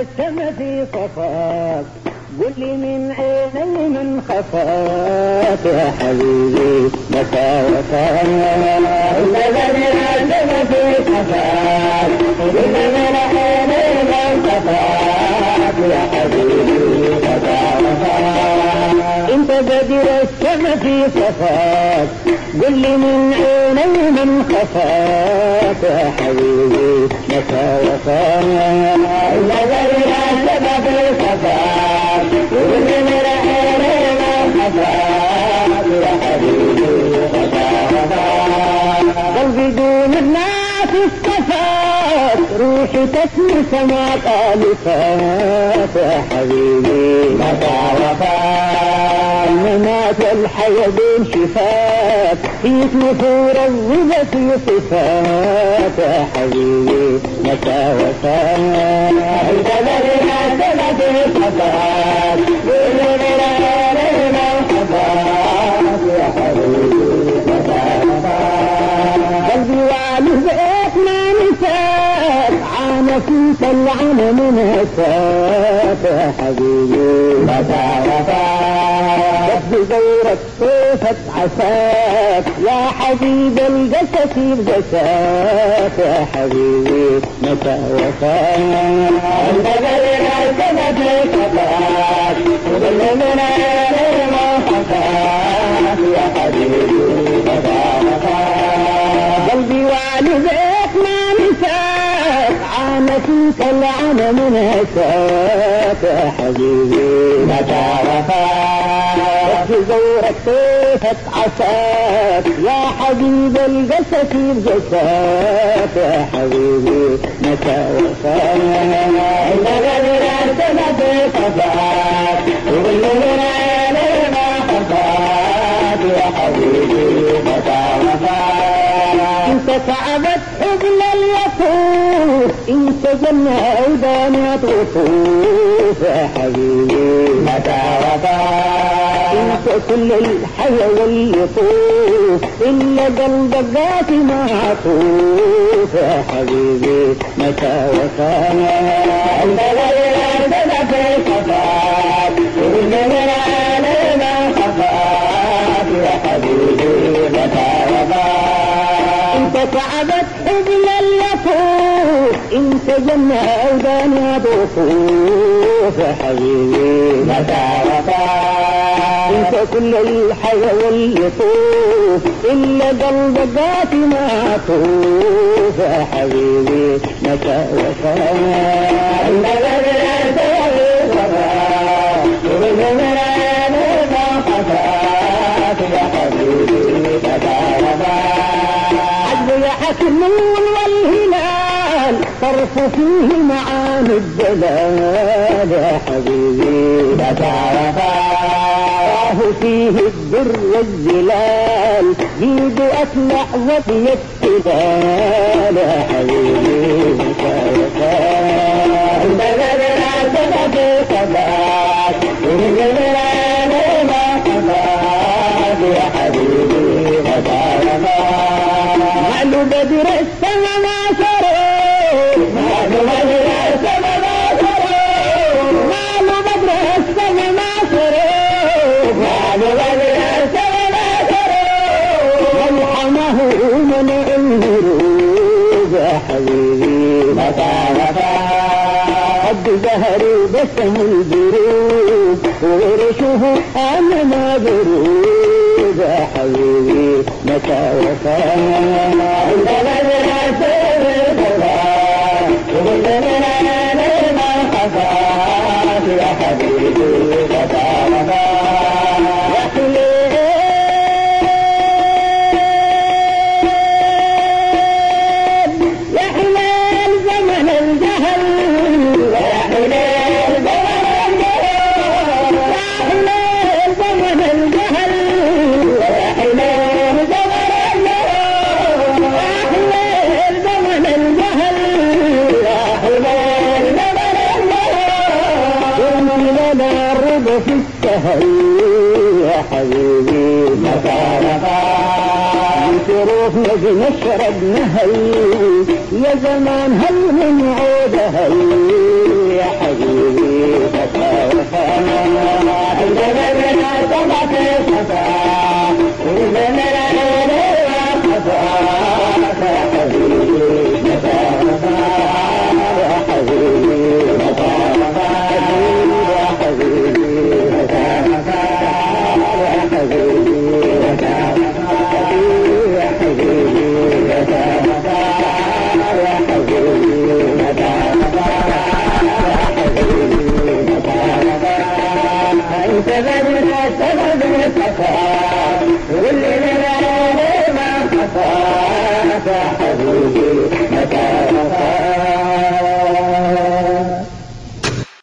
السما في صفاك قل لي من عيني من خفاك يا حبيبي متى وفاك الذي السما في صفاك قل لي من عيني من خفاك يا حبيبي متى وفاك انت بدر السما في صفاك قل لي من عيني من خفاك يا حبيبي متى وفاك الذي السما في صفاك قل لي من عيني من خفاك يا حبيبي متى وفاك قلبي دون الناس اصطفاك روحي تسمي سما طالفاك يا حبيبي متى وفاك الممات والحياة بين شفاك فيك نفور الرضا في صفاك يا حبيبي متى وفاك انت الذي نزل في صفاك قل لي من عيني من خفاك يا حبيبي متى وفاك قلبي والذئب ما نساك عانى فيك العن من هساك يا حبيبي متى وفاك بزورك صيفت عساك يا حبيب الجسد بجساك يا حبيبي متى وفاك انت الذي نزل في صفاك قل لي من عيني من خفاك يا حبيبي متى وفاك قلبي والذئب ما نساك عانى فيك العن من هساك يا حبيبي متى وفاك بزورك صيفت عساك يا حبيب الجسد بجساك يا حبيبي متى وفاك انت الذي نزل في صفاك قل لي من عيني ما خفاك يا حبيبي متى وفاك انت تعبت حبل اليطوف انت جنة عودان يطوف يا حبيبي متى وفاك انت كل الحياة واليطوف الا قلبك قاسي معطوف يا حبيبي متى وفاك انت الذي نزل في صفاك قل لي من عيني من خفاك يا حبيبي متى وفاك انت تعبت حبل اليطوف انت جنة عودان يطوف يا حبيبي متى وفاك انت كل الحياة واليطوف الا قلبك قاسي معطوف يا حبيبي متى وفاك انت الذي نزل في صفاك قل لي من عيني من خفاك يا حبيبي متى وفاك عجب يا حكمون والهلال طرف فيه معاني الجلال يا حبيبي متى وفاك فيه البر والجلال جيد أسمع وفي السلال يا حبيبي متى وفاك انت الذي نزل في صفاك قل لي من عيني من خفاك يا حبيبي متى وفاك معنو بدر السما ما شروق معنو بدر السما ما شروق معنو بدر السما ما شروق معنو بدر السما ما شروق ملحمه منع الهروب يا حبيبي متى وفاك قد زهري بسم البروب وورشه أمنا بروب يا حبيبي متى وفاك انت الذي نزل في صفاك قل لي من عيني من خفاك يا حبيبي متى وفاك يا حليل يا حليل زمن الجهل يا حليل زمن الجهل يا حليل زمن الجهل يا حليل زمن الجهل يا حليل زمن الجهل يا حليل زمن الجهل يرمي لنا الرضا في السهل يا حبيبي متى وفاك شروف نبي نشرب نهل يا زمان هل من عود هل يا حبيبي فتى وفانا عندنا بنا طبعة صفا عندنا لنا خفا يا حبيبي فتى وفانا يا حبيبي فتى وفانا يا حبيبي فتى وفانا يا حبيبي فتى وفانا